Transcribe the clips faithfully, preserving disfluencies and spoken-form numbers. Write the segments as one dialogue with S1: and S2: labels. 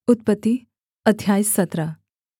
S1: उत्पत्ति अध्याय सत्रह।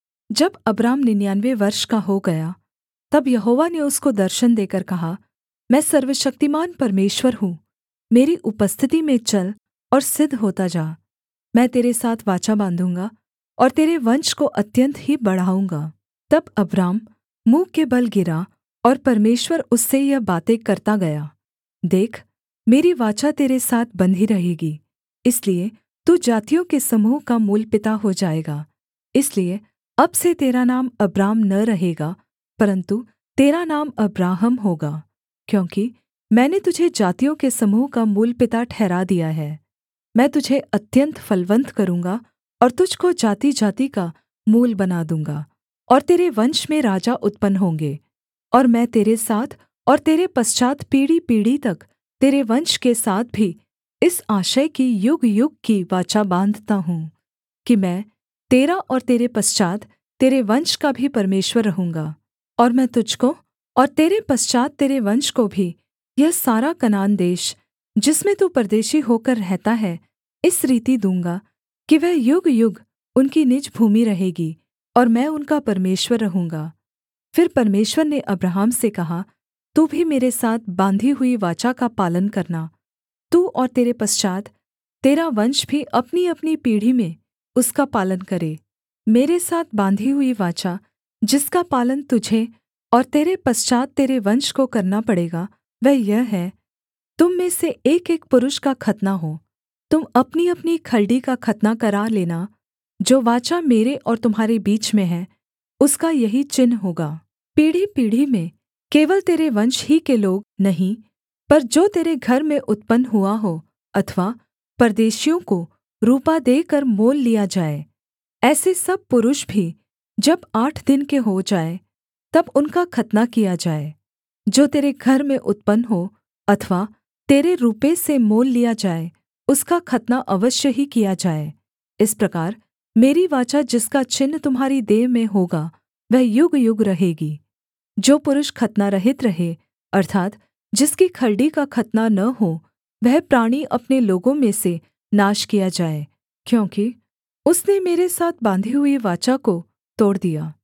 S1: जब अब्राम निन्यानवे वर्ष का हो गया, तब यहोवा ने उसको दर्शन देकर कहा, मैं सर्वशक्तिमान परमेश्वर हूँ, मेरी उपस्थिति में चल और सिद्ध होता जा। मैं तेरे साथ वाचा बाँधूँगा और तेरे वंश को अत्यन्त ही बढ़ाऊँगा। तब अब्राम मुँह के बल गिरा और परमेश्वर उससे यह बातें करता गया। देख, मेरी वाचा तेरे साथ बंधी रहेगी, इसलिए तू जातियों के समूह का मूलपिता हो जाएगा। इसलिए अब से तेरा नाम अब्राम न रहेगा, परन्तु तेरा नाम अब्राहम होगा, क्योंकि मैंने तुझे जातियों के समूह का मूलपिता ठहरा दिया है। मैं तुझे अत्यन्त फलवन्त करूँगा और तुझको जाति-जाति का मूल बना दूँगा, और तेरे वंश में राजा उत्पन्न होंगे। और मैं तेरे साथ और तेरे पश्चात् पीढ़ी-पीढ़ी तक तेरे वंश के साथ भी इस आशय की युग-युग की वाचा बाँधता हूँ कि मैं तेरा और तेरे पश्चात् तेरे वंश का भी परमेश्वर रहूँगा। और मैं तुझको और तेरे पश्चात् तेरे वंश को भी यह सारा कनान देश, जिसमें तू परदेशी होकर रहता है, इस रीति दूँगा कि वह युग-युग उनकी निज भूमि रहेगी, और मैं उनका परमेश्वर रहूँगा। फिर परमेश्वर ने अब्राहम से कहा, तू भी मेरे साथ बाँधी हुई वाचा का पालन करना, तू और तेरे पश्चात् तेरा वंश भी अपनीअपनी पीढ़ी में उसका पालन करे। मेरे साथ बाँधी हुई वाचा, जिसका पालन तुझे और तेरे पश्चात् तेरे वंश को करना पड़ेगा, वह यह है, तुम में से एकएक पुरुष का खतना हो। तुम अपनीअपनी खलड़ी का खतना करा लेना। जो वाचा मेरे और तुम्हारे बीच में है, उसका यही चिन्ह होगा। पीढ़ी-पीढ़ी में केवल तेरे वंश ही के लोग नहीं, पर जो तेरे घर में उत्पन्न हुआ हो अथवा परदेशियों को रूपा देकर मोल लिया जाए, ऐसे सब पुरुष भी जब आठ दिन के हो जाएँ, तब उनका खतना किया जाए। जो तेरे घर में उत्पन्न हो अथवा तेरे रूपे से मोल लिया जाए, उसका खतना अवश्य ही किया जाए। इस प्रकार मेरी वाचा जिसका चिन्ह तुम्हारी देह में होगा, वह युग-युग रहेगी। जो पुरुष खतनारहित रहे, अर्थात् जिसकी खलड़ी का खतना न हो, वह प्राणी अपने लोगों में से नाश किया जाए, क्योंकि उसने मेरे साथ बाँधी हुई वाचा को तोड़ दिया।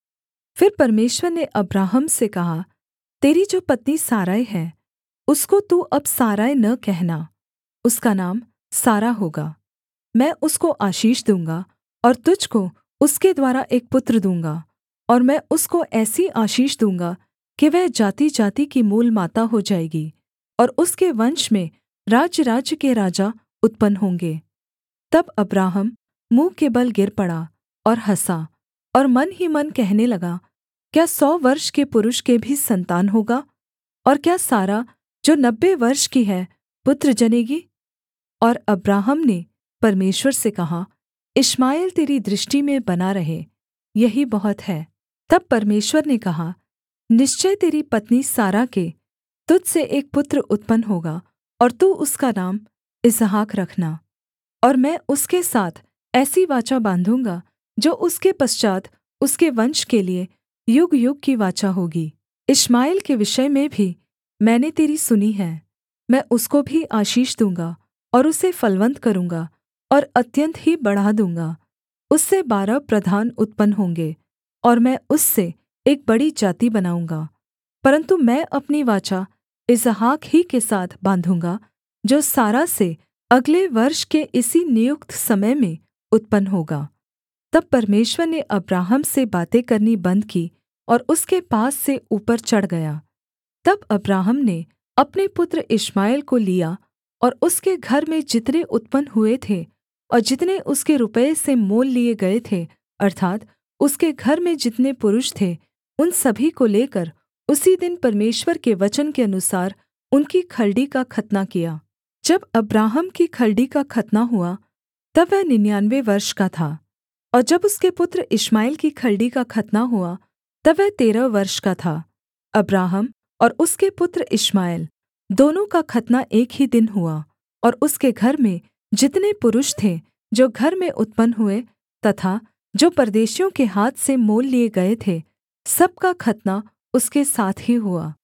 S1: फिर परमेश्वर ने अब्राहम से कहा, तेरी जो पत्नी सारै है, उसको तू अब सारै न कहना, उसका नाम सारा होगा। मैं उसको आशीष दूँगा और तुझको उसके द्वारा एक पुत्र दूँगा, और मैं उसको ऐसी आशीष दूँगा कि वह जाति-जाति की मूल माता हो जाएगी, और उसके वंश में राज्य-राज्य के राजा उत्पन्न होंगे। तब अब्राहम मुँह के बल गिर पड़ा और हँसा, और मन ही मन कहने लगा, क्या सौ वर्ष के पुरुष के भी सन्तान होगा? और क्या सारा जो नब्बे वर्ष की है पुत्र जनेगी? और अब्राहम ने परमेश्वर से कहा, इश्माएल तेरी दृष्टि में बना रहे, यही बहुत है। तब परमेश्वर ने कहा, निश्चय तेरी पत्नी सारा के तुझ से एक पुत्र उत्पन्न होगा, और तू उसका नाम इसहाक रखना। और मैं उसके साथ ऐसी वाचा बाँधूँगा जो उसके पश्चात् उसके वंश के लिये युग-युग की वाचा होगी। इश्माएल के विषय में भी मैंने तेरी सुनी है। मैं उसको भी आशीष दूँगा और उसे फलवन्त करूँगा और अत्यन्त ही बढ़ा दूँगा। उससे बारह प्रधान उत्पन्न होंगे, और मैं उससे एक बड़ी जाति बनाऊँगा। परन्तु मैं अपनी वाचा इसहाक ही के साथ बाँधूँगा, जो सारा से अगले वर्ष के इसी नियुक्त समय में उत्पन्न होगा। तब परमेश्वर ने अब्राहम से बातें करनी बन्द की और उसके पास से ऊपर चढ़ गया। तब अब्राहम ने अपने पुत्र इश्माएल को लिया, और उसके घर में जितने उत्पन्न हुए थे और जितने उसके रुपये से मोल लिए गए थे, अर्थात् उसके घर में जितने पुरुष थे, उन सभी को लेकर उसी दिन परमेश्वर के वचन के अनुसार उनकी खलड़ी का खतना किया। जब अब्राहम की खलड़ी का खतना हुआ, तब वह निन्यानवे वर्ष का था, और जब उसके पुत्र इश्माएल की खलड़ी का खतना हुआ, तब वह तेरह वर्ष का था। अब्राहम और उसके पुत्र इश्माएल दोनों का खतना एक ही दिन हुआ, और उसके घर में जितने पुरुष थे जो घर में उत्पन्न हुए तथा जो परदेशियों के हाथ से मोल लिए गए थे, सब का खतना उसके साथ ही हुआ।